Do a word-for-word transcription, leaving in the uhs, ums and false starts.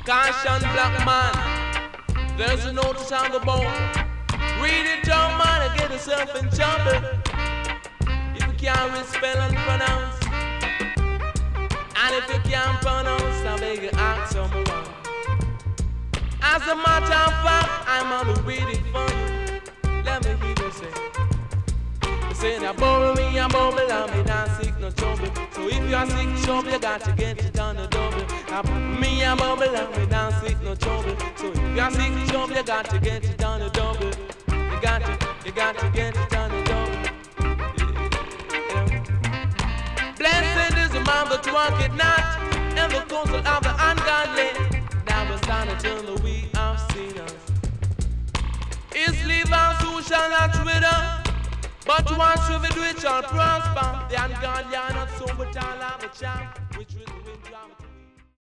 Caution, black man, there's a notice on the board. Read it down, man, and get yourself in trouble. If you can't read, spell, and pronounce, and if you can't pronounce, I beg you ask someone. As a matter of fact, I'm gonna read it for you. Let me hear you say. You say, now bubble me, I bubble, and me not sick, no trouble. So if you're sick, trouble, you got to get it on the double. Now me, I bubble, and me not sick, no trouble. So if you're sick, trouble, you got to get it on the double. You got to, you got to get it on the double. Yeah. Blessed is the man that walk it not, and the counsel of the ungodly. Now we stand until the we have seen us. Is leave us who shall not wither, but one should do it shall prosper. The ungodly are not so, but all have a charm which will